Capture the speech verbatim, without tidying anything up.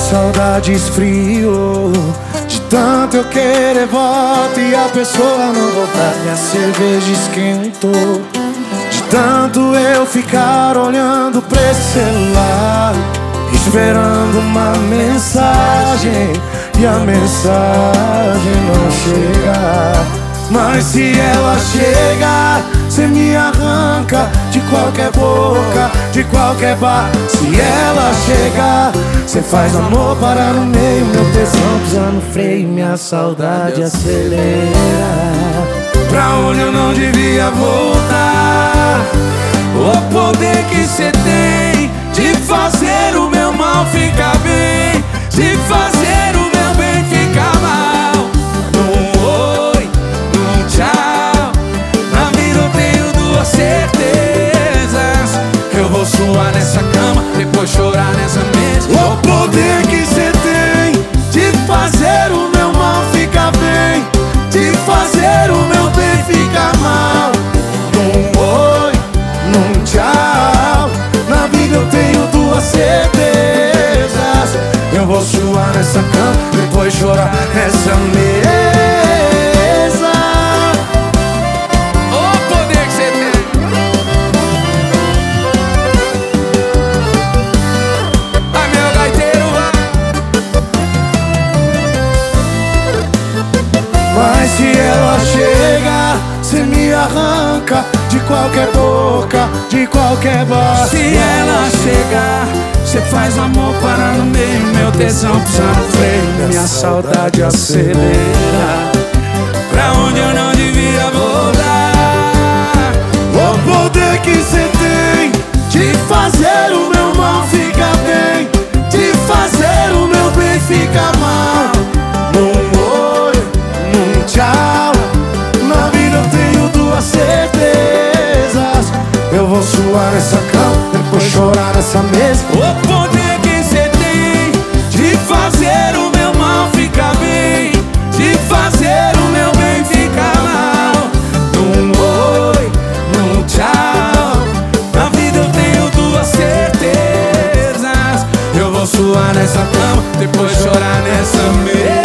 saudade esfriou, de tanto eu querer volta e a pessoa não voltar. Minha cerveja esquentou, de tanto eu ficar olhando pra esse celular, esperando uma mensagem, e a mensagem não chega. Mas se ela chegar, cê me arranca de qualquer boca, de qualquer bar. Se ela chegar, cê faz amor parar no meio, meu tesão pisa no freio, minha saudade acelera. Pra onde eu não devia voltar, o poder que cê tem de fazer o meu mal ficar bem, de fazer o meu bem ficar mal. Num oi, num tchau, na vida eu tenho duas certezas: eu vou suar nessa cama, depois chorar nessa mesa. O poder que cê tem de fazer o meu mal ficar bem, de fazer o meu bem ficar mal. Num oi, num tchau, na vida eu tenho duas certezas: eu vou suar nessa cama, depois chorar nessa mesa. O poder que cê tem. Ai, meu gaiteiro, mas se ela chegar, cê me arranca de qualquer boca, de qualquer bar. Se ela chegar, cê faz amor parar no meio, meu tesão pisa no freio, minha saudade acelera. Pra onde eu não devia voltar, o poder que cê tem de fazer o meu mal ficar bem, de fazer o meu bem ficar mal. Num oi, num tchau, na vida eu tenho duas certezas: eu vou suar nessa cama, depois chorar nessa mesa. O poder que cê tem de fazer o meu mal ficar bem, de fazer o meu bem ficar mal. Num oi, num tchau, na vida eu tenho duas certezas: eu vou suar nessa cama, depois chorar nessa mesa.